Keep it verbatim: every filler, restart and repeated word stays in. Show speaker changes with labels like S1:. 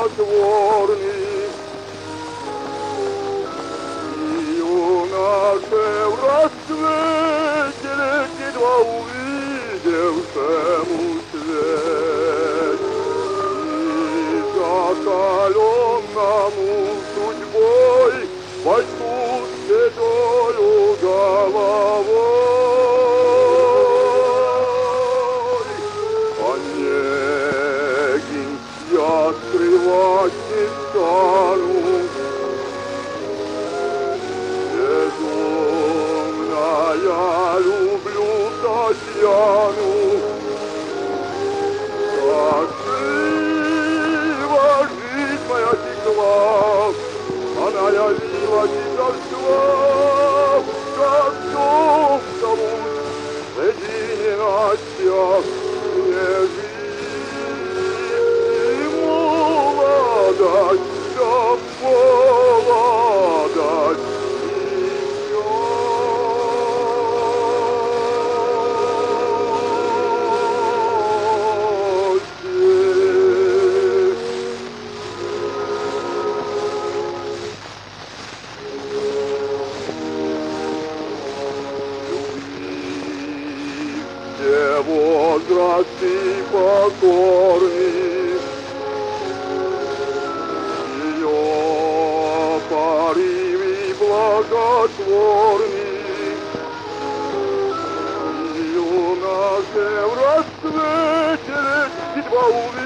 S1: благотворный. И у нашего расцвете едва увидевшему свет, и закаленному судьбой возьмут седою головой. Онегин я скрывать не стану, безумная люблю Татьяну. Красиво жизнь моя текла, она явилась из торжества, как дом зовут, среди ночах мне жизнь и молодость, да молодость. Возраст и покорный, ее порыв и благотворный, и у нас в расцвете едва увидеть.